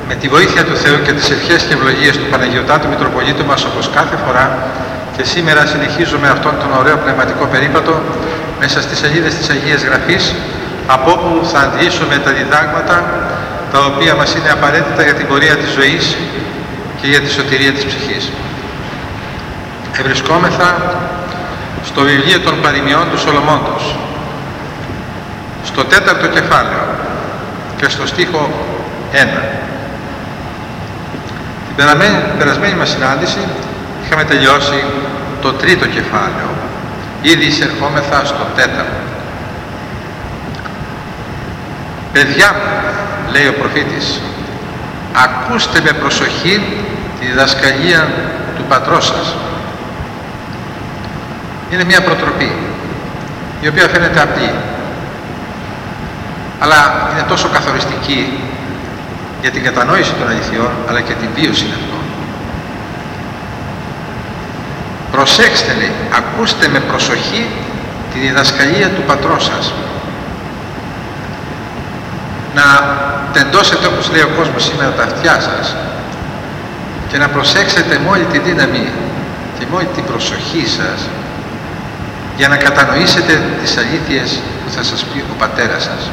Με τη βοήθεια του Θεού και τις ευχές και ευλογίες του Παναγιωτάτου Μητροπολίτου μας, όπως κάθε φορά και σήμερα, συνεχίζουμε αυτόν τον ωραίο πνευματικό περίπατο μέσα στις σελίδες της Αγίας Γραφής, από όπου θα αντλήσουμε τα διδάγματα τα οποία μας είναι απαραίτητα για την πορεία της ζωής και για τη σωτηρία της ψυχής. Ευρισκόμεθα στο βιβλίο των παροιμιών του Σολομώντος, στο 4ο κεφάλαιο και στο στίχο 1. Την περασμένη μας συνάντηση είχαμε τελειώσει το 3ο κεφάλαιο. Ήδη εισερχόμεθα στο 4ο. «Παιδιά μου», λέει ο προφήτης, «ακούστε με προσοχή τη διδασκαλία του πατρός σας». Είναι μια προτροπή, η οποία φαίνεται απλή, αλλά είναι τόσο καθοριστική για την κατανόηση των αληθιών, αλλά και την βίωση αυτών. Προσέξτε, λέει, ακούστε με προσοχή τη διδασκαλία του πατρός σας. Να τεντώσετε, όπως λέει ο κόσμος σήμερα, τα αυτιά σας και να προσέξετε με όλη τη δύναμη και με όλη την προσοχή σας για να κατανοήσετε τις αλήθειες που θα σας πει ο πατέρας σας.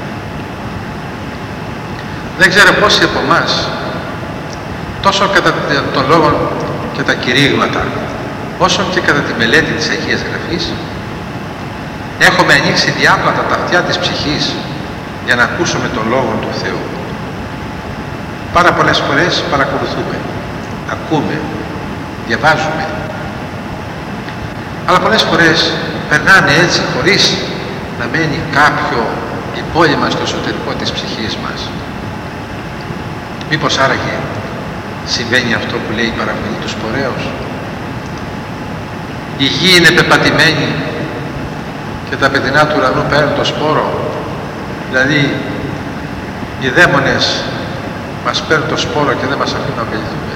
Δεν ξέρω πόσοι από εμάς, τόσο κατά των λόγων και τα κηρύγματα, όσο και κατά τη μελέτη της Αγίας Γραφής, έχουμε ανοίξει διάπλατα τα αυτιά της ψυχής για να ακούσουμε τον Λόγο του Θεού. Πάρα πολλές φορές παρακολουθούμε, ακούμε, διαβάζουμε, αλλά πολλές φορές περνάνε έτσι χωρίς να μένει κάποιο υπόλοιμα στο εσωτερικό της ψυχής μας. Μήπως άραγε συμβαίνει αυτό που λέει η παραβολή του σπορέως? Η γη είναι πεπατημένη και τα παιδινά του ουρανού παίρνουν το σπόρο. Δηλαδή οι δαίμονες μας παίρνουν το σπόρο και δεν μας αφήνουν να ωφεληθούμε.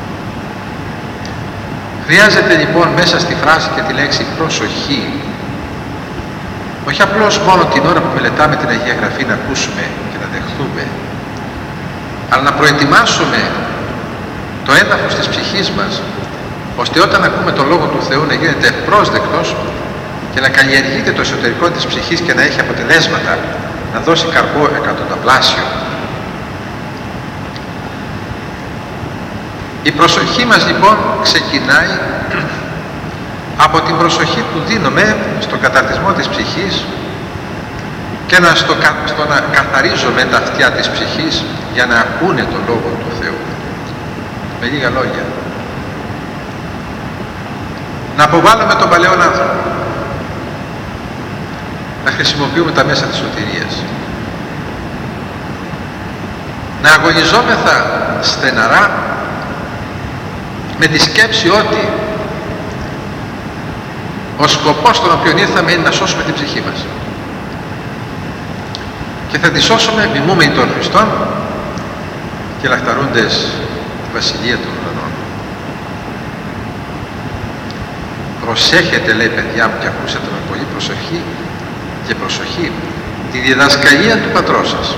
Χρειάζεται λοιπόν μέσα στη φράση και τη λέξη προσοχή, όχι απλώς μόνο την ώρα που μελετάμε την Αγία Γραφή να ακούσουμε και να δεχθούμε, αλλά να προετοιμάσουμε το έδαφος της ψυχής μας, ώστε όταν ακούμε τον Λόγο του Θεού να γίνεται ευπρόσδεκτος και να καλλιεργείται το εσωτερικό της ψυχής και να έχει αποτελέσματα, να δώσει καρπό εκατονταπλάσιο. Η προσοχή μας λοιπόν ξεκινάει από την προσοχή που δίνουμε στον καταρτισμό της ψυχής και στο να καθαρίζουμε τα αυτιά της ψυχής για να ακούνε τον Λόγο του Θεού. Με λίγα λόγια, να αποβάλουμε τον παλαιό άνθρωπο, να χρησιμοποιούμε τα μέσα της σωτηρίας, να αγωνιζόμεθα στεναρά με τη σκέψη ότι ο σκοπός τον οποίο ήρθαμε είναι να σώσουμε την ψυχή μας και θα τη σώσουμε μιμούμενοι των Χριστών και λαχταρούντες τη Βασιλεία των Ουρανών. Προσέχετε, λέει, παιδιά μου, και ακούσατε με πολύ προσοχή τη διδασκαλία του πατρός σας.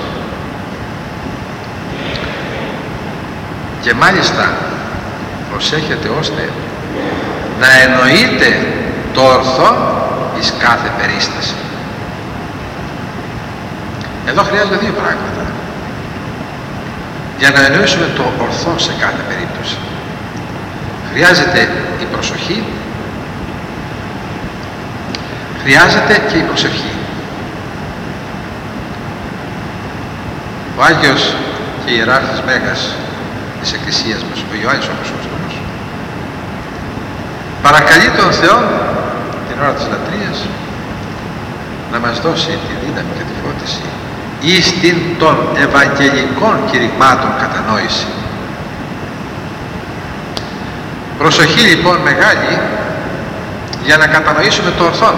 Και μάλιστα προσέχετε ώστε να εννοείτε το ορθό εις κάθε περίσταση. Εδώ χρειάζονται δύο πράγματα για να εννοήσουμε το ορθό σε κάθε περίπτωση. Χρειάζεται η προσοχή, χρειάζεται και η προσευχή. Ο Άγιος και Ιεράρχης Μέγας της Εκκλησίας μας, ο Ιωάννης ο Χρυσόστομος, παρακαλεί τον Θεό την ώρα της λατρείας να μας δώσει τη δύναμη και τη φώτιση εις την των Ευαγγελικών κηρυγμάτων κατανόηση. Προσοχή λοιπόν μεγάλη για να κατανοήσουμε το ορθό.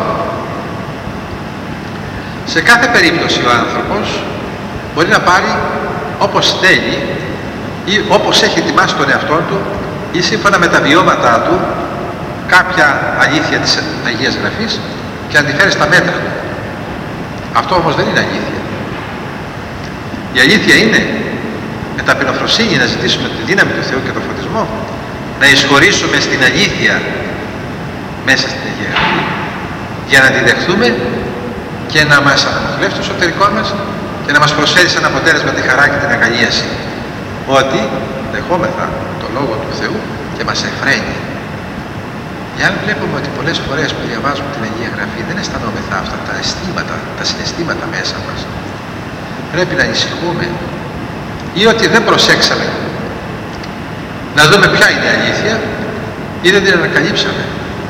Σε κάθε περίπτωση ο άνθρωπος μπορεί να πάρει όπως θέλει ή όπως έχει ετοιμάσει τον εαυτό του ή σύμφωνα με τα βιώματά του κάποια αλήθεια της Αγίας Γραφής και να τη φέρει στα μέτρα του. Αυτό όμως δεν είναι αλήθεια. Η αλήθεια είναι με ταπεινοφροσύνη να ζητήσουμε τη δύναμη του Θεού και τον φωτισμό, να εισχωρήσουμε στην αλήθεια μέσα στην Αγία Γραφή, για να τη δεχθούμε και να μας αναμοχλεύσει το εσωτερικό μας και να μας προσφέρει σαν αποτέλεσμα τη χαρά και την αγαλίαση, ότι δεχόμεθα το Λόγο του Θεού και μας εφραίνει. Εάν βλέπουμε ότι πολλές φορές που διαβάζουμε την Αγία Γραφή δεν αισθανόμεθα αυτά τα αισθήματα, τα συναισθήματα μέσα μας, πρέπει να ανησυχούμε, ή ότι δεν προσέξαμε να δούμε ποια είναι η αλήθεια ή δεν την ανακαλύψαμε.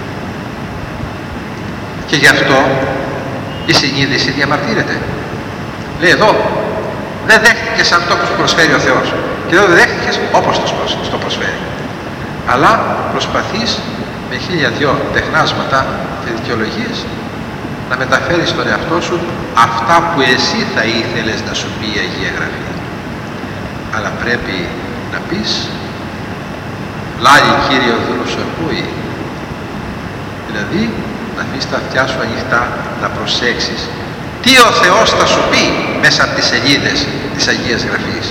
Και γι' αυτό η συνείδηση διαμαρτύρεται. Λέει εδώ δεν δέχτηκες αυτό που σου προσφέρει ο Θεός, και εδώ δεν δέχτηκες όπως το προσφέρει, αλλά προσπαθείς με 1002 τεχνάσματα και δικαιολογίες να μεταφέρεις στον εαυτό σου αυτά που εσύ θα ήθελες να σου πει η Αγία Γραφή. Αλλά πρέπει να πεις «Λάγει Κύριε ο δούλος σου ακούει». Δηλαδή να αφήσεις τα αυτιά σου ανοιχτά, να προσέξεις τι ο Θεός θα σου πει μέσα από τις σελίδες της Αγίας Γραφής.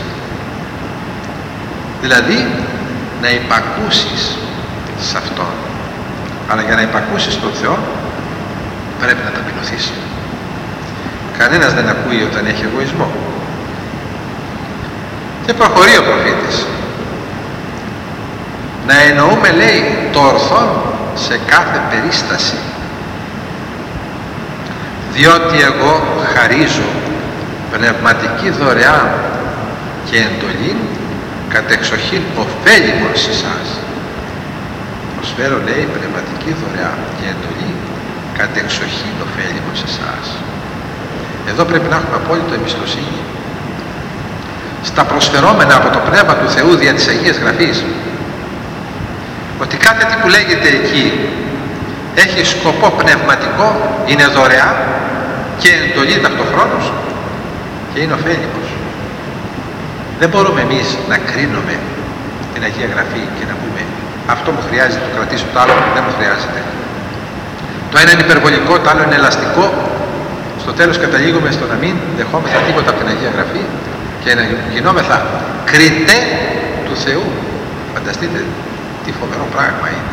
Δηλαδή να υπακούσεις σε Αυτόν. Αλλά για να υπακούσεις τον Θεό πρέπει να ταπεινωθείς. Κανένας δεν ακούει όταν έχει εγωισμό. Και προχωρεί ο προφήτης. Να εννοούμε, λέει, το ορθόν σε κάθε περίσταση. Διότι εγώ χαρίζω πνευματική δωρεά και εντολή κατεξοχήν ωφέλιμον σε εσάς. Προσφέρω, λέει, πνευματική δωρεά και εντολή κατεξοχήν ωφέλιμον σε εσάς. Εδώ πρέπει να έχουμε απόλυτο εμπιστοσύνη στα προσφερόμενα από το Πνεύμα του Θεού δια της Αγίας Γραφής, ότι κάθε τι που λέγεται εκεί έχει σκοπό πνευματικό, είναι δωρεά και εντολή ταυτοχρόνως και είναι ωφέλιμος. Δεν μπορούμε εμείς να κρίνουμε την Αγία Γραφή και να πούμε αυτό μου χρειάζεται, το κρατήσω, το άλλο δεν μου χρειάζεται. Το ένα είναι υπερβολικό, το άλλο είναι ελαστικό. Στο τέλος καταλήγουμε στο να μην δεχόμεθα τίποτα από την Αγία Γραφή και να γινόμεθα κριτέ του Θεού. Φανταστείτε τι φοβερό πράγμα είναι.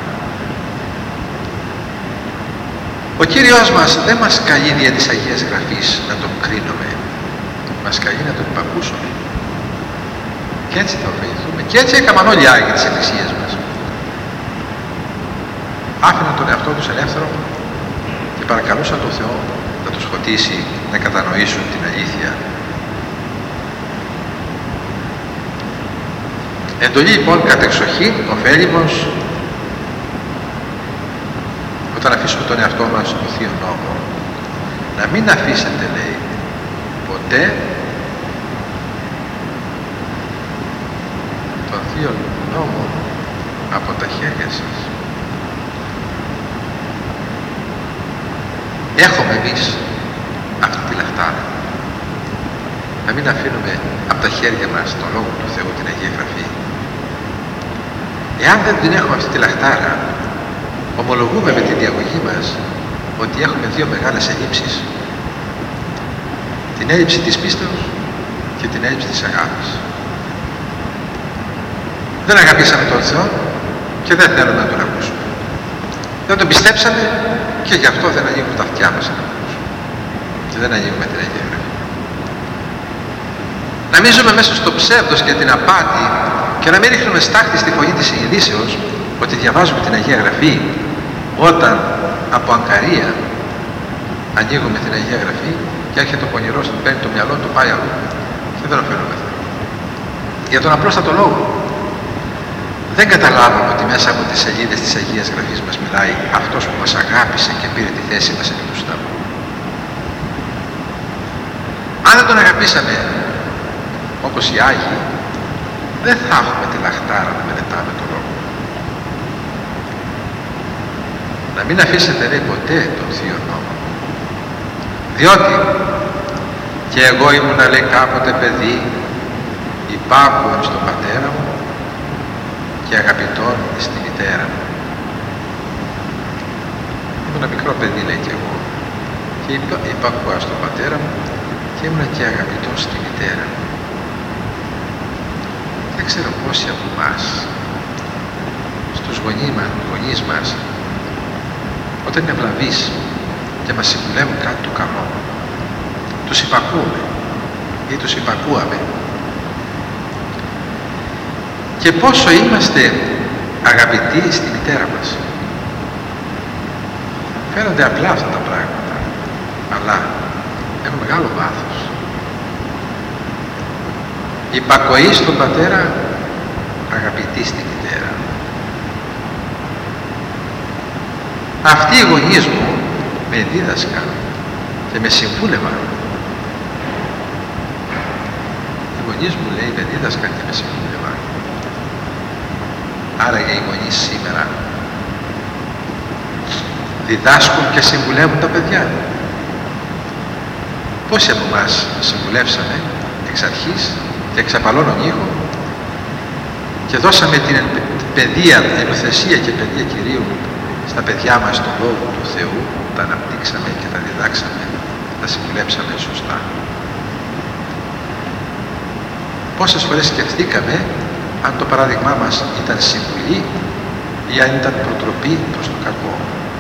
Ο Κύριος μας δεν μας καλεί δια της Αγίας Γραφής να τον κρίνουμε. Μας καλεί να τον υπακούσουμε. Και έτσι θα ωφεληθούμε. Και έτσι έκαναν όλοι οι Άγιοι της Εκκλησίας μας. Άφηναν τον εαυτό τους ελεύθερο και παρακαλούσαν τον Θεό να τους φωτίσει να κατανοήσουν την αλήθεια. Εντολή λοιπόν κατεξοχήν ωφέλιμος όταν αφήσουμε τον εαυτό μας στο Θείο Νόμο. Να μην αφήσετε, λέει, ποτέ τον Θείο Νόμο από τα χέρια σας. Έχουμε εμείς αυτή τη λαχτάρα. Να μην αφήνουμε από τα χέρια μας τον Λόγο του Θεού, την Αγία Γραφή. Εάν δεν την έχουμε αυτή τη λαχτάρα, ομολογούμε με την διαγωγή μας ότι έχουμε δύο μεγάλες ελλείψεις. Την έλλειψη της πίστεως και την έλλειψη της αγάπης. Δεν αγαπήσαμε τον Θεό και δεν θέλουμε να τον ακούσουμε. Δεν τον πιστέψαμε και γι' αυτό δεν ανοίγουμε τα αυτιά μας να τον ακούσουμε. Και δεν ανοίγουμε την Αγία Γραφή. Να μην ζούμε μέσα στο ψεύδος και την απάτη και να μην ρίχνουμε στάχτη στη φωνή της συνειδήσεως ότι διαβάζουμε την Αγία Γραφή όταν από αγκαρία ανοίγουμε την Αγία Γραφή και έρχεται ο πονηρός του, παίρνει το μυαλό του, πάει αλλού και δεν ωφελούμεθα. Για τον απλόστατο λόγο. Δεν καταλάβαμε ότι μέσα από τις σελίδες της Αγίας Γραφής μας μιλάει αυτός που μας αγάπησε και πήρε τη θέση μας επί του σταυρού. Αν δεν τον αγαπήσαμε όπως οι Άγιοι, δεν θα έχουμε τη λαχτάρα να μελετάμε τον Λόγο. Να μην αφήσετε, λέει, ποτέ τον Θείο Νόμο. Διότι και εγώ ήμουνα, λέει, κάποτε παιδί, υπάκουον στον πατέρα μου και αγαπητόν στη μητέρα μου. Ήμουνα μικρό παιδί, λέει, και εγώ, και υπάκουα στον πατέρα μου και ήμουνα και αγαπητός στη μητέρα μου. ξέρω πόσοι από εμάς στους γονείς μας, όταν είναι ευλαβείς και μας συμβουλεύουν κάτι το καλό, τους υπακούμε ή τους υπακούαμε. Και πόσο είμαστε αγαπητοί στη μητέρα μας. Φαίνονται απλά αυτά τα πράγματα, αλλά έχουν μεγάλο βάθος. Υπακοή στον πατέρα, αγαπητή στη μητέρα. Αυτοί οι γονείς μου με δίδασκαν και με συμβούλευαν. Οι γονείς μου, λέει, με δίδασκαν και με συμβούλευαν. Άρα οι γονείς σήμερα διδάσκουν και συμβουλεύουν τα παιδιά. Πόσοι από εμάς συμβουλεύσαμε εξ αρχής και εξ απαλώνων ήχων και δώσαμε την παιδεία, ενουθεσία και παιδεία Κυρίου στα παιδιά μας τον Λόγο του Θεού, τα αναπτύξαμε και τα διδάξαμε, τα συμβουλέψαμε σωστά. Πόσες φορές σκεφτήκαμε αν το παράδειγμά μας ήταν συμβουλή ή αν ήταν προτροπή προς το κακό.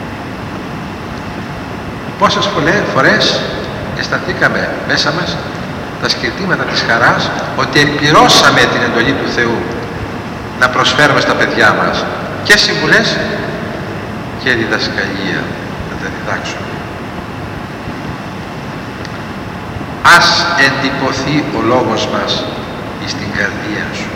Πόσες φορές αισθανθήκαμε μέσα μας τα σκυρτήματα της χαράς ότι εκπληρώσαμε την εντολή του Θεού να προσφέρουμε στα παιδιά μας και συμβουλές και διδασκαλία, να τα διδάξουμε. Ας εντυπωθεί ο λόγος μας εις την καρδία σου.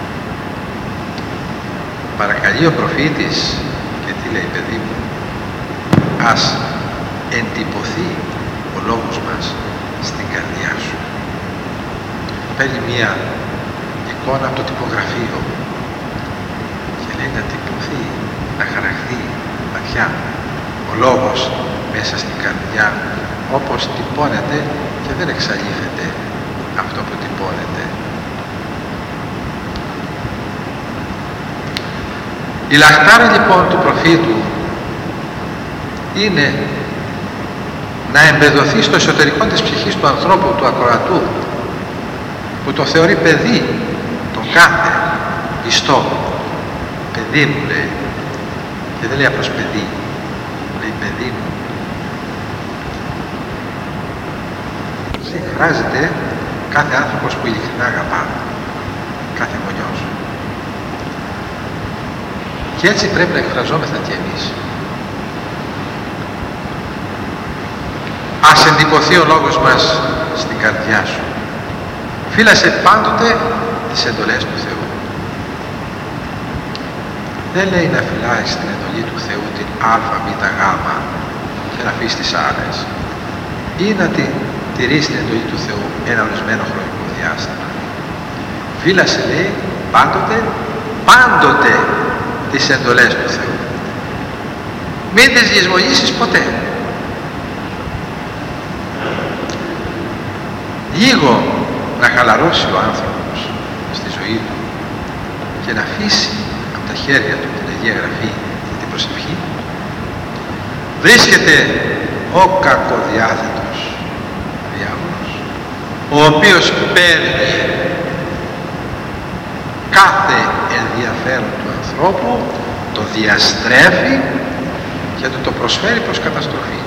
Παρακαλεί ο προφήτης και τι λέει, παιδί μου? Ας εντυπωθεί ο λόγος μας στην καρδιά σου. Παίρνει μία εικόνα από το τυπογραφείο και λέει να τυπωθεί, να χαραχθεί βαθιά ο λόγος μέσα στην καρδιά, όπως τυπώνεται και δεν εξαλείφεται αυτό που τυπώνεται. Η λαχτάρα λοιπόν του προφήτου είναι να εμπεδοθεί στο εσωτερικό της ψυχής του ανθρώπου, του ακροατού, που το θεωρεί παιδί, τον κάθε ιστό. Παιδί μου, λέει, και δεν λέει απλώς παιδί, λέει παιδί μου. Χρειάζεται κάθε άνθρωπος που ειλικρινά αγαπά, κάθε γονιός. Και έτσι πρέπει να εκφραζόμεθα και εμείς. Ας εντυπωθεί ο λόγος μας στην καρδιά σου. Φύλασε πάντοτε τις εντολές του Θεού. Δεν λέει να φυλάεις την εντολή του Θεού την α, β, γ και να αφήσεις τις άλλες, ή να τηρείς την εντολή του Θεού ένα ορισμένο χρονικό διάστημα. Φύλασε, λέει, πάντοτε τις εντολές του Θεού. Μην τις λησμονήσεις ποτέ. Λίγο να χαλαρώσει ο άνθρωπος στη ζωή του και να αφήσει από τα χέρια του την Αγία Γραφή και την προσευχή, βρίσκεται ο κακοδιάθετος διάβολος, ο οποίος παίρνει κάθε ενδιαφέρον του ανθρώπου, το διαστρέφει και το προσφέρει προς καταστροφή.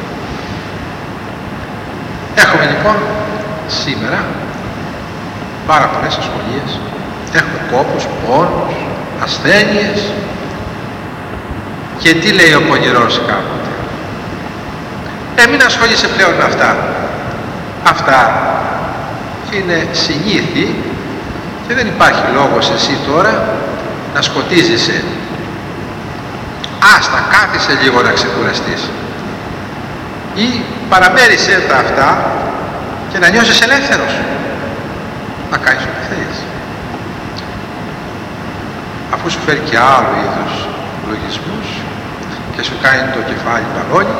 Έχουμε λοιπόν σήμερα πάρα πολλές ασχολίες, έχουμε κόπους, πόνους, ασθένειες, και τι λέει ο πονηρός κάποτε? Μην ασχολείσαι πλέον με αυτά. Αυτά είναι συνήθη και δεν υπάρχει λόγος εσύ τώρα να σκοτίζεσαι. Άστα, κάθισε λίγο να ξεκουραστείς ή παραμέρισέ τα αυτά και να νιώσεις ελεύθερος να κάνεις ό,τι θέλεις. Αφού σου φέρει και άλλου είδους λογισμούς και σου κάνει το κεφάλι μπαλόνι,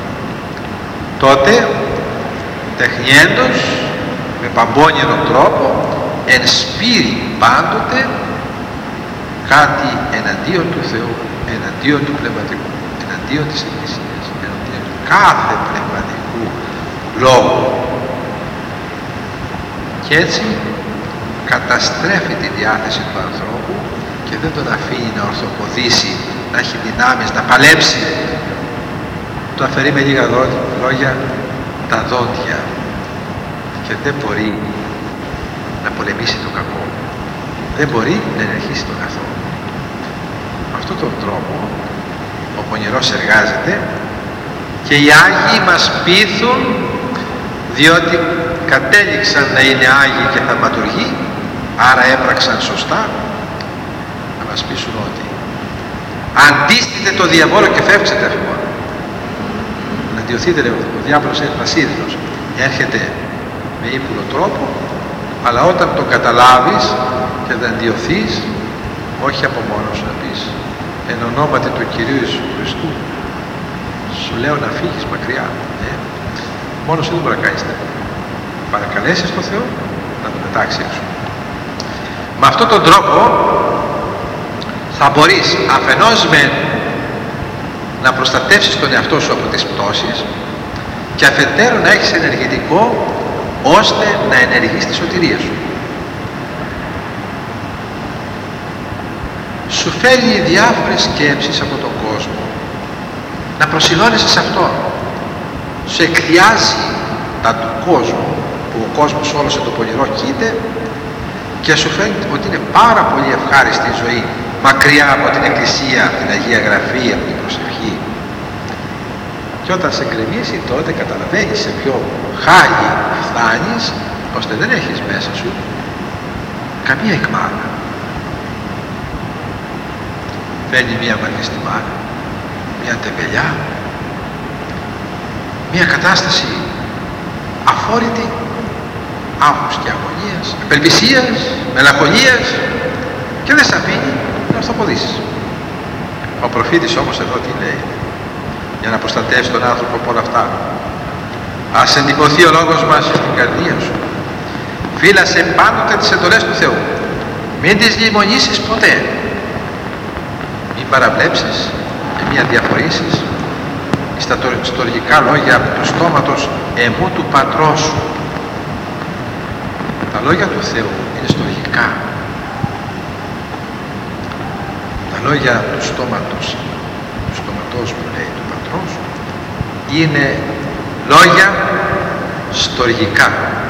τότε τεχνιέντος με παμπώνιερο τρόπο ενσπείρει πάντοτε κάτι εναντίον του Θεού, εναντίον του πνευματικού, εναντίον της Εκκλησίας, εναντίον κάθε πνευματικού λόγου. Και έτσι καταστρέφει τη διάθεση του ανθρώπου και δεν τον αφήνει να ορθοποδήσει, να έχει δυνάμεις, να παλέψει. Το αφαιρεί με λίγα λόγια τα δόντια και δεν μπορεί να πολεμήσει το κακό. Δεν μπορεί να ενεργήσει τον καθόλου. Με αυτόν τον τρόπο ο πονηρός εργάζεται και οι Άγιοι μας πείθουν, διότι κατέληξαν να είναι Άγιοι και θαυματουργοί, άρα έπραξαν σωστά, να μας πείσουν ότι αντίστητε το διαβόλο και φεύξετε αφημών. Να αντιωθείτε, λέει, ο διάβολος είναι βασίλειος, έρχεται με ύπουλο τρόπο, αλλά όταν τον καταλάβεις και δεν αντιωθείς, όχι από μόνος να πεις εν ονόματι του Κυρίου Ιησού Χριστού σου λέω να φύγεις μακριά, μόνος δεν μπορεί να κάνεις τέτοια. Παρακαλέσεις τον Θεό να τον πετάξει έξω. Με αυτόν τον τρόπο θα μπορείς αφενός να προστατεύσεις τον εαυτό σου από τις πτώσεις και αφετέρου να έχεις ενεργητικό ώστε να ενεργείς τη σωτηρία σου. Σου φέρνει διάφορες σκέψεις από τον κόσμο, να προσιλώνεσαι σε αυτό. Σου εκδιάζει τα του κόσμου, που ο κόσμος όλος εν το πονηρό κοίται, και σου φαίνεται ότι είναι πάρα πολύ ευχάριστη η ζωή μακριά από την Εκκλησία, από την Αγία Γραφή, από την προσευχή. Και όταν σε γκρεμίσει, τότε καταλαβαίνεις σε ποιο χάλι φτάνεις, ώστε δεν έχεις μέσα σου καμία εκμάνα. Φαίνει μία μαύρη στη μάνα, μία τεμπελιά, μία κατάσταση αφόρητη, άγχους και αγωνίας, απελπισίας, μελαγχολίας, και δεν σ' αφήνει να ορθοποδήσεις. Ο προφήτης όμως εδώ τι λέει, για να προστατεύσει τον άνθρωπο από όλα αυτά? Ας εντυπωθεί ο λόγος μας στην καρδία σου. Φύλασε πάντοτε τις εντολές του Θεού. Μην τις λιμονήσεις ποτέ. Μην παραβλέψεις και μην αδιαφορήσεις στα στοργικά λόγια του στόματος εμού του πατρός σου. Τα λόγια του Θεού είναι στοργικά. Τα λόγια του στόματος μου, λέει, του πατρός, είναι λόγια στοργικά.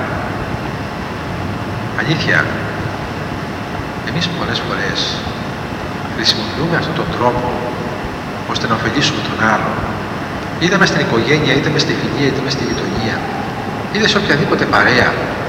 Αλήθεια, εμείς πολλές φορές χρησιμοποιούμε αυτόν τον τρόπο ώστε να ωφελήσουμε τον άλλο, είτε μες στην οικογένεια, είτε μες στη φιλία, είτε μες στη γειτονία, είτε σε οποιαδήποτε παρέα.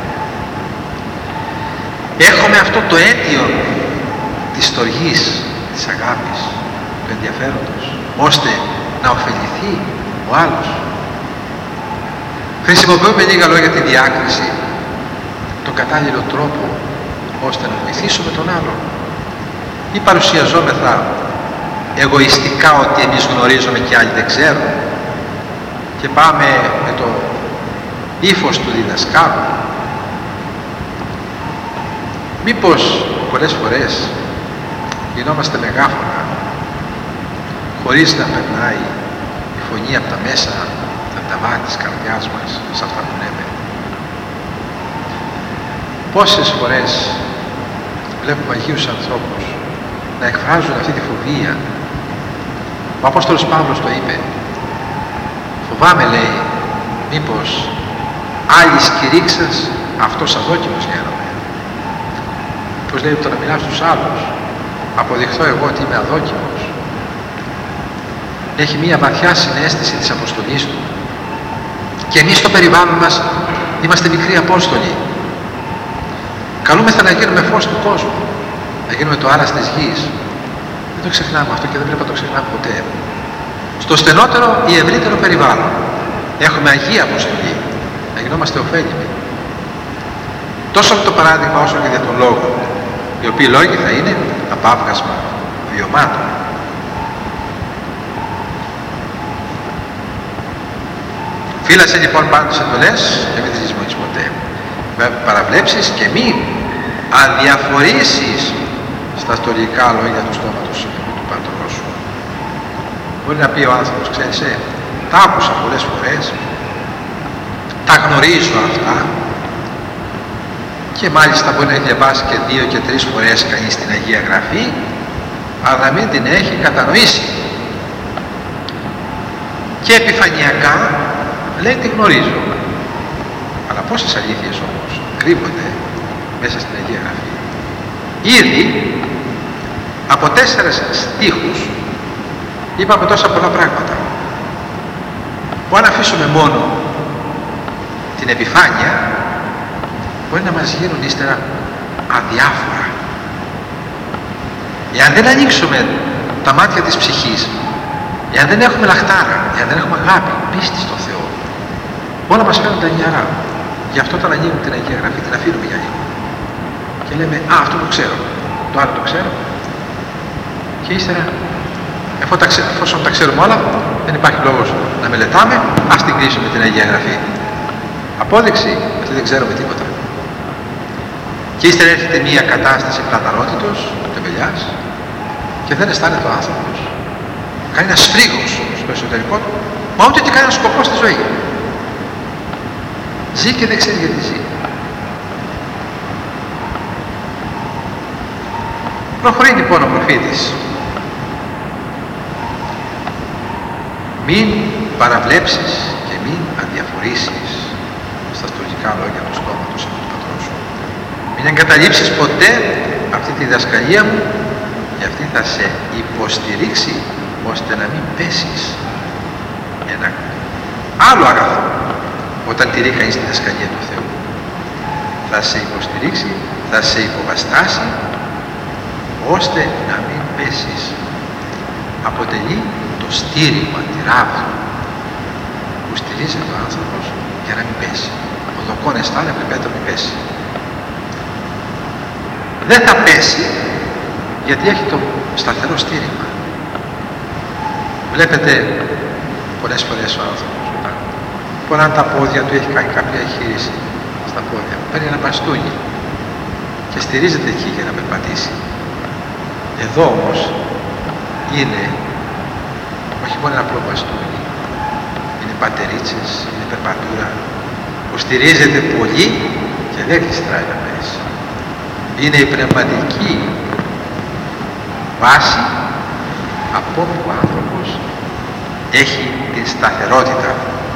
Έχουμε αυτό το αίτιο της στοργής, της αγάπης, του ενδιαφέροντος, ώστε να ωφεληθεί ο άλλος. Χρησιμοποιούμε λίγα λόγια τη διάκριση, τον κατάλληλο τρόπο, ώστε να βοηθήσουμε τον άλλο. Ή παρουσιαζόμεθα εγωιστικά ότι εμείς γνωρίζουμε και άλλοι δεν ξέρουν, και πάμε με το ύφος του διδασκάλου. Μήπως πολλές φορές γινόμαστε μεγάφωνα χωρίς να περνάει η φωνή από τα μέσα, από τα βάθη της καρδιάς μας, σε αυτά που λέμε? Πόσες φορές βλέπουμε Αγίους ανθρώπους να εκφράζουν αυτή τη φοβία? Ο Απόστολος Παύλος το είπε. Φοβάμαι, λέει, μήπως άλλοι σκηρύξας, αυτός αδόκιμος γίνομαι. Πως λέει, το να μιλάω στους άλλους, αποδειχθώ εγώ ότι είμαι αδόκιμος. Έχει μία βαθιά συναίσθηση της αποστολής του. Και εμείς στο περιβάλλον μας είμαστε μικροί Απόστολοι. Καλούμεθα να γίνουμε φως του κόσμου, να γίνουμε το άρας της γης. Δεν το ξεχνάμε αυτό και δεν πρέπει να το ξεχνάμε ποτέ. Στο στενότερο ή ευρύτερο περιβάλλον έχουμε Αγία Αποστολή, να γινόμαστε ωφέλιμοι. Τόσο με το παράδειγμα όσο και για τον λόγο, οι οποίοι λόγοι θα είναι απάβγασμα βιωμάτων. Φύλασε λοιπόν πάνω τις εντολές και μην τις λησμονείς ποτέ. Παραβλέψεις και μην αδιαφορήσεις στα στοργικά λόγια του στόματος του πατρός σου. Μπορεί να πει ο άνθρωπος, ξέρεις, τα άκουσα πολλές φορές, τα γνωρίζω αυτά, και μάλιστα μπορεί να έχει διαβάσει και 2 και 3 φορές κανείς την Αγία Γραφή, αλλά να μην την έχει κατανοήσει. Και επιφανειακά λέει τη γνωρίζω, αλλά πόσες αλήθειες όμως κρύβονται μέσα στην Αγία Γραφή. Ήδη από 4 στίχους είπαμε τόσα πολλά πράγματα που αν αφήσουμε μόνο την επιφάνεια μπορεί να μας γίνουν ύστερα αδιάφορα. Εάν δεν ανοίξουμε τα μάτια της ψυχής, εάν δεν έχουμε λαχτάρα, εάν δεν έχουμε αγάπη, πίστη στο Θεό, όλα μας φαίνονται ανιαρά. Γι' αυτό όταν ανοίγουμε την Αγία Γραφή την αφήνουμε για λίγο και λέμε «Α, αυτό το ξέρω, το άλλο το ξέρω». Και ύστερα, εφόσον τα ξέρουμε όλα, δεν υπάρχει λόγος να μελετάμε, ας την κλείσουμε την Αγία Γραφή. Απόδειξη ότι δεν ξέρουμε τίποτα. Και ύστερα έρχεται μια κατάσταση πλατανότητος, τεμπελιάς, και δεν αισθάνεται ο άνθρωπος. Κάνει ένα σφρίγος στο εσωτερικό του, μα ούτε και κάνει ένα σκοπό στη ζωή. Ζει και δεν ξέρει γιατί ζει. Προχωρεί λοιπόν ο προφήτης. Μην παραβλέψεις και μην αδιαφορήσεις, στα στοργικά λόγια του στόματος από τον πατρό σου. Μην εγκαταλείψεις ποτέ αυτή τη διδασκαλία μου, και αυτή θα σε υποστηρίξει ώστε να μην πέσεις. Ένα άλλο αγαθό όταν τηρεί κανείς τη διδασκαλία του Θεού. Θα σε υποστηρίξει, θα σε υποβαστάσει ώστε να μην πέσεις. Αποτελεί το στήριγμα, τη ράβδο που στηρίζεται ο άνθρωπος για να μην πέσει. Ο δοκόν αισθάνεται πέτρο μην πέσει. Δεν θα πέσει γιατί έχει το σταθερό στήριγμα. Βλέπετε πολλές φορές ο άνθρωπος όταν τα πόδια του έχει κάνει κάποια εγχείρηση στα πόδια, παίρνει ένα μπαστούνι και στηρίζεται εκεί για να περπατήσει. Εδώ όμως είναι όχι μόνο ένα απλό μπαστούνι, είναι πατερίτσες, είναι περπατούρα που στηρίζεται πολύ και δεν γλιστράει να πέσει. Είναι η πνευματική βάση από όπου ο άνθρωπος έχει την σταθερότητα.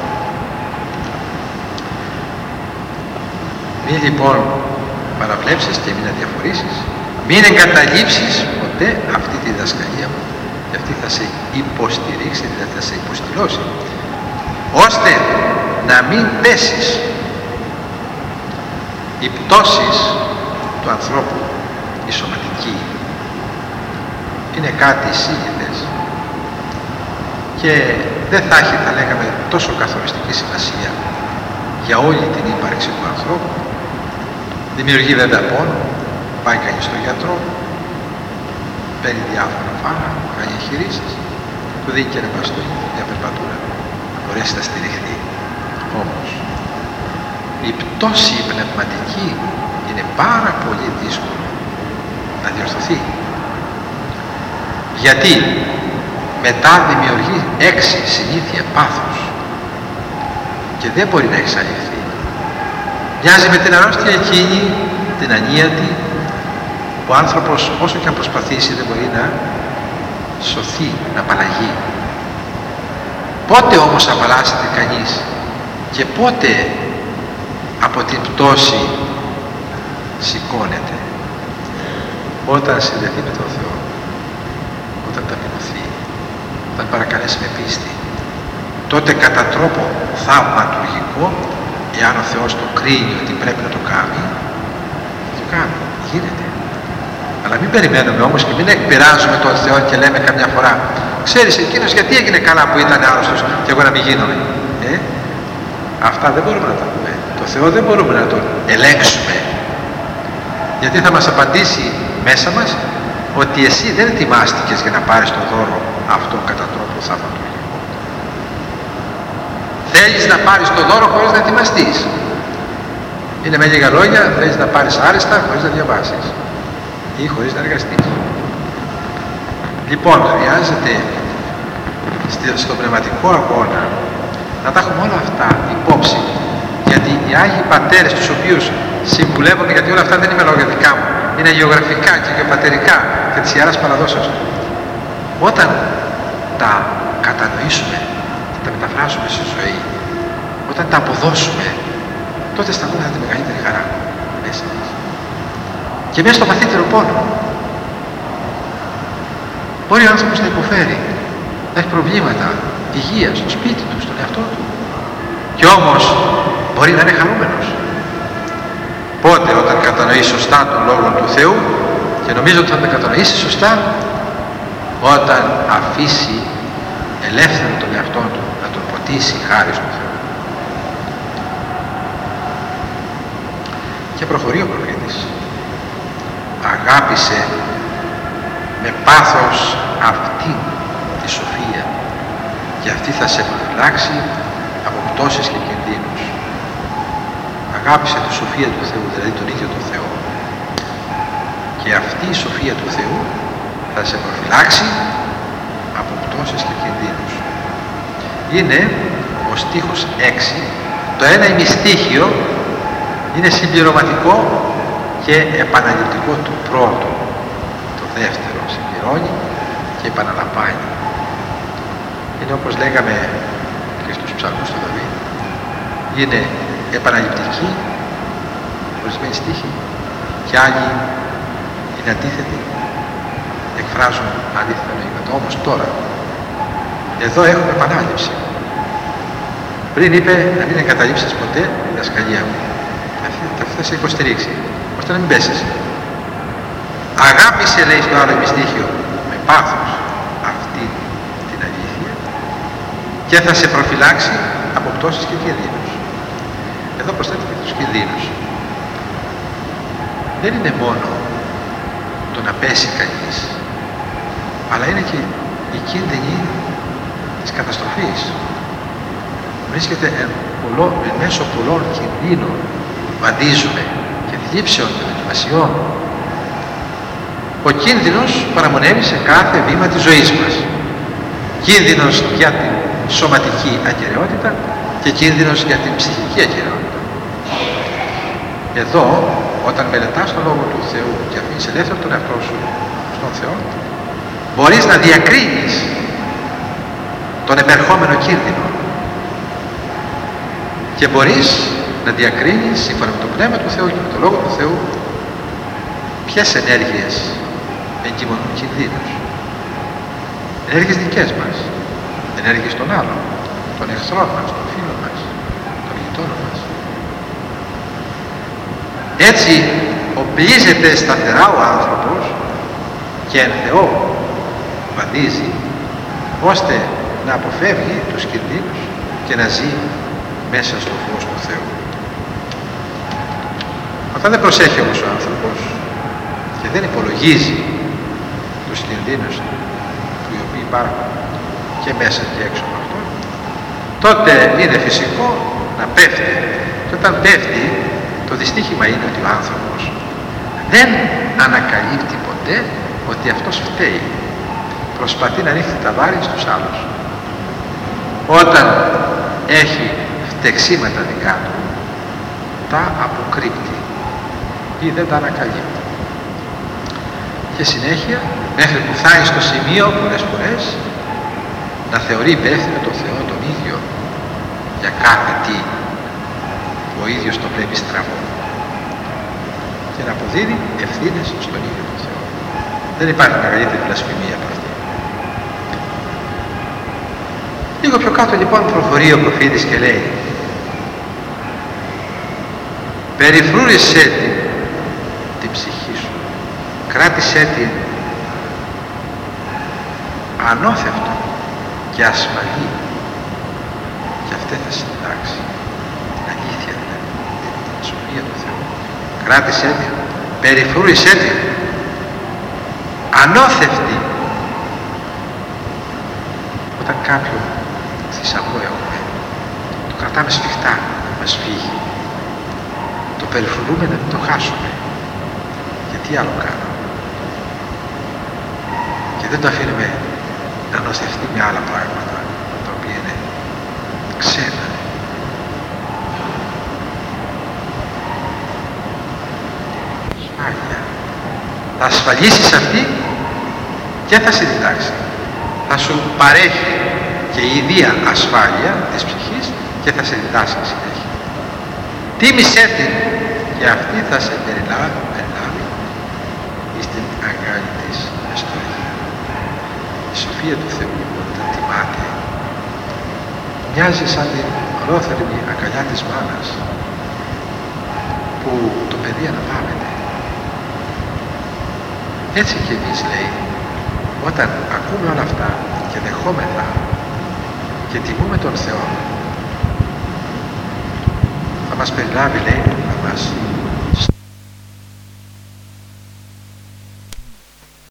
Μην λοιπόν παραβλέψεις και μην αδιαφορήσεις, μην εγκαταλείψεις ποτέ αυτή τη διδασκαλία μου, και αυτή θα σε υποστηρίξει, δηλαδή θα σε υποστηρώσει, ώστε να μην πέσεις. Οι πτώσεις του ανθρώπου, η σωματική, είναι κάτι σύνηθες και δεν θα έχει, θα λέγαμε, τόσο καθοριστική σημασία για όλη την ύπαρξη του ανθρώπου. Δημιουργεί βέβαια πόνο, πάει κανείς στον γιατρό, παίρνει διάφορα φάρμακα, κάνει εγχειρήσεις, του δίνει και ένα μπαστούνι, μια περπατούρα, να μπορέσει να στηριχθεί. Όμως, η πτώση πνευματική είναι πάρα πολύ δύσκολο να διορθωθεί. Γιατί μετά δημιουργεί 6 συνήθεια πάθους και δεν μπορεί να εξαλειφθεί. Μοιάζει με την αρρώστια εκείνη, την ανίατη, που ο άνθρωπος όσο και αν προσπαθήσει δεν μπορεί να σωθεί, να απαλλαγεί. Πότε όμως απαλλάσσεται κανείς και πότε από την πτώση σηκώνεται? Όταν συνδεθεί με τον Θεό, όταν ταπεινωθεί, όταν παρακαλέσει με πίστη, τότε κατά τρόπο θαυματουργικό, εάν ο Θεός το κρίνει ότι πρέπει να το κάνει, θα το κάνει, γίνεται. Αλλά μην περιμένουμε όμως και μην εκπειράζουμε τον Θεό και λέμε καμιά φορά, ξέρεις εκείνος γιατί έγινε καλά που ήταν άρρωστος και εγώ να μην γίνομαι. Αυτά δεν μπορούμε να τα πούμε. Το Θεό δεν μπορούμε να τον ελέγξουμε. Γιατί θα μας απαντήσει μέσα μας ότι εσύ δεν ετοιμάστηκες για να πάρεις το δώρο αυτό κατά τρόπο θαυματουργικό. Θέλεις να πάρεις το δώρο χωρίς να ετοιμαστείς. Είναι με λίγα λόγια, θέλεις να πάρεις άριστα χωρίς να διαβάσεις ή χωρίς να εργαστείς. Λοιπόν, χρειάζεται στο πνευματικό αγώνα να τα έχουμε όλα αυτά υπόψη, γιατί οι Άγιοι Πατέρες, τους οποίους συμβουλεύομαι, γιατί όλα αυτά δεν είναι λόγια δικά μου, είναι γεωγραφικά και γεωπατερικά και της Ιεράς Παραδόσεως. Όταν τα κατανοήσουμε και τα μεταφράσουμε στη ζωή, όταν τα αποδώσουμε, τότε αισθανόμαστε τη μεγαλύτερη χαρά μέσα μας. Και μέσα στο βαθύτερο πόνο. Μπορεί ο άνθρωπος να υποφέρει, να έχει προβλήματα υγείας στο σπίτι του, στον εαυτό του. Και όμως μπορεί να είναι χαρούμενος. Πότε? Όταν κατανοεί σωστά τον Λόγο του Θεού, και νομίζω ότι θα τα κατανοήσει σωστά όταν αφήσει ελεύθερο τον εαυτό του να τον ποτίσει η χάρη του Θεού. Και προχωρεί ο προφήτης. Αγάπησε με πάθος αυτή τη σοφία, και αυτή θα σε προφυλάξει από πτώσεις και κινδύνους. Αγάπησε τη σοφία του Θεού, δηλαδή τον ίδιο τον Θεό, και αυτή η σοφία του Θεού θα σε προφυλάξει από πτώσεις και κινδύνους. Είναι ο στίχος 6, το ένα ημιστίχιο είναι συμπληρωματικό και επαναληπτικό του πρώτου. Το δεύτερο συμπληρώνει και επαναλαμβάνει. Είναι όπως λέγαμε και στους ψαλμούς του Δαβίδ, είναι επαναληπτική ορισμένοι στίχοι και άλλοι είναι αντίθετοι, εκφράζουν αντίθετα νοήματα. Όμως τώρα εδώ έχουμε επανάληψη. Πριν είπε να μην εγκαταλείψεις ποτέ τη διδασκαλία μου, θα σε υποστηρίξει ώστε να μην πέσεις. Αγάπησε, λέει στο άλλο ημιστίχιο, με πάθος αυτή την αλήθεια και θα σε προφυλάξει από πτώσεις και κινδύνους. Εδώ προσθέτει και τους κινδύνους. Δεν είναι μόνο το να πέσει κανείς, αλλά είναι και η κίνδυνη της καταστροφής. Βρίσκεται εν μέσω πολλών κινδύνων, βαδίζουμε, και θλίψεων και δοκιμασιών. Ο κίνδυνος παραμονεύει σε κάθε βήμα της ζωής μας. Κίνδυνος για την σωματική ακεραιότητα και κίνδυνος για την ψυχική ακεραιότητα. Εδώ, όταν μελετάς τον Λόγο του Θεού και αφήνεις ελεύθερο τον εαυτό σου στον Θεό, μπορείς να διακρίνεις τον επερχόμενο κίνδυνο και μπορείς να διακρίνεις σύμφωνα με το Πνεύμα του Θεού και με τον Λόγο του Θεού ποιες ενέργειες εγκυμονούν κινδύνους. Ενέργειες δικές μας, ενέργειες των άλλων, των εχθρών μας, των φίλων μας, των γειτόνων μας. Έτσι οπλίζεται σταθερά ο άνθρωπος και εν Θεώ βαδίζει, ώστε να αποφεύγει τους κινδύνους και να ζει μέσα στο φως του Θεού. Όταν δεν προσέχει όμως ο άνθρωπος και δεν υπολογίζει τους κινδύνους που οι οποίοι υπάρχουν και μέσα και έξω από αυτό, τότε είναι φυσικό να πέφτει. Και όταν πέφτει, το δυστύχημα είναι ότι ο άνθρωπος δεν ανακαλύπτει ποτέ ότι αυτός φταίει. Προσπαθεί να ρίχνει τα βάρη στους άλλους. Όταν έχει φτεξίματα δικά του, τα αποκρύπτει ή δεν τα ανακαλύπτει. Και συνέχεια, μέχρι που φτάνει στο σημείο πολλές φορές να θεωρεί υπεύθυνο τον Θεό τον ίδιο για κάθε τι που ο ίδιος το βλέπει στραβό και να αποδίδει ευθύνες στον ίδιο τον Θεό. Δεν υπάρχει μεγαλύτερη βλασφημία από αυτή. Λίγο πιο κάτω λοιπόν προχωρεί ο προφήτης και λέει: περιφρούρησέ την ψυχή σου, κράτησέ την ανώθευτο και ασφαλή, και αυτή θα συντάξει αλήθεια, δηλαδή την σοφία του Θεού. Κράτησέ την, περιφρούρησέ την ανώθευτη. Όταν κάποιο θησαυρό έχουμε, το κρατάμε σφιχτά, μας φύγει, το περιφρουρούμε να μην το χάσουμε. Γιατί άλλο κάνω? Και δεν το αφήνουμε να νοθευτεί με άλλα πράγματα τα οποία είναι ξένα. αγία. Θα ασφαλίσεις αυτή και θα σε διδάξει. Θα σου παρέχει και η ίδια ασφάλεια της ψυχής και θα σε διδάσκει συνέχεια. Τίμησέ την και αυτή θα σε περιλάβει στην αγκάλη της εστοχή. Η σοφία του Θεού όταν τιμάται μοιάζει σαν την ολόθερμη αγκαλιά της μάνας που το παιδί αναπαύεται. Έτσι και εμείς, λέει, όταν ακούμε όλα αυτά και δεχόμεθα και τιμούμε τον Θεό, θα μας περιλάβει, λέει, θα μας